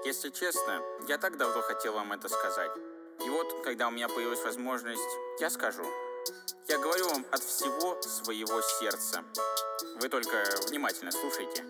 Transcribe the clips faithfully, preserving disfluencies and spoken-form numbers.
Если честно, я так давно хотел вам это сказать. И вот, когда у меня появилась возможность, я скажу. Я говорю вам от всего своего сердца. Вы только внимательно слушайте.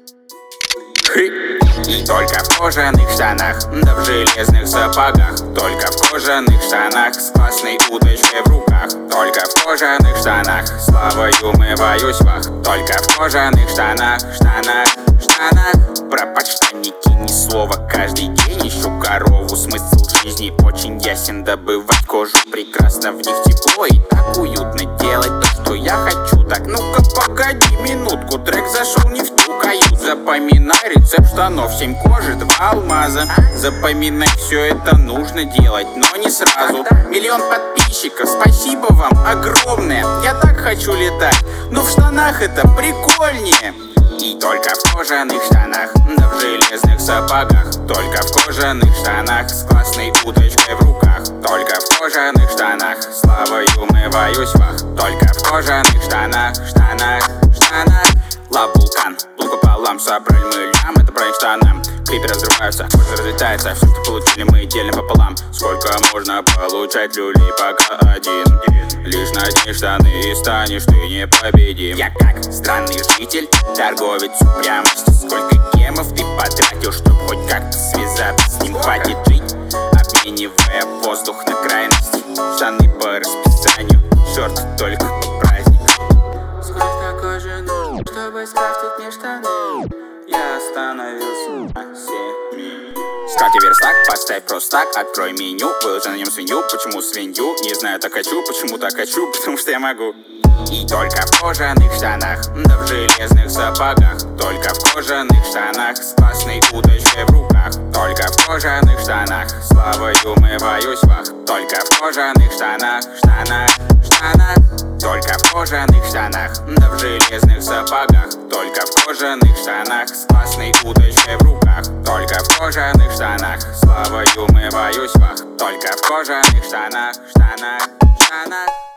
И только в кожаных штанах, да в железных сапогах. Только в кожаных штанах, с классной удочкой в руках. Только в кожаных штанах, славою умываюсь вах. Только в кожаных штанах, штанах, штанах. Про подштанники ни слова каждый день. Ищу корову, смысл жизни очень ясен. Добывать кожу прекрасно, в них тепло. И так уютно делать то, что я хочу. Так, ну-ка погоди минутку, трек зашел не в ту каюту. Запоминай рецепт штанов, семь кожи, два алмаза. Запоминай, все это нужно делать, но не сразу. Миллион подписчиков, спасибо вам огромное. Я так хочу летать, но в штанах это прикольнее. И только в кожаных штанах, да в железных сапогах. Только в кожаных штанах, с классной удочкой в руках. Только в кожаных штанах, славой умываюсь вах. Только в кожаных штанах, штанах, штанах. Лав вулкан, блок пополам, собрали мы лям. Это проект штанам, клипы разрываются, кожа разлетается. Все, что получили, мы делим пополам. Сколько можно получать люлей, пока один. Лишь надень штаны и станешь ты непобедим. Я как странный житель, торговец упрямости. Сколько гемов ты потратил, чтоб хоть как-то связаться с ним. Хватит жить, обменивая воздух на крайности. Штаны по расписанию, шорты только по праздникам. Сколько кожи нужно, чтобы скрафтить мне штаны? Я остановился на семи. Скрафти верстак, поставь просто так, открой меню, выложи на нем свинью. Почему свинью? Не знаю, так хочу. Почему так хочу? Потому что я могу. И только в кожаных штанах, да в железных сапогах. Только в кожаных штанах, с классной удочкой в руках. Только в кожаных штанах, славой умываюсь вах. Только в кожаных штанах, штанах, штанах. Только в кожаных штанах, да в железных сапогах. Только в кожаных штанах, с классной удочкой в руках. Только в кожаных штанах, славой умываюсь вах. Только в кожаных штанах, штанах, штанах.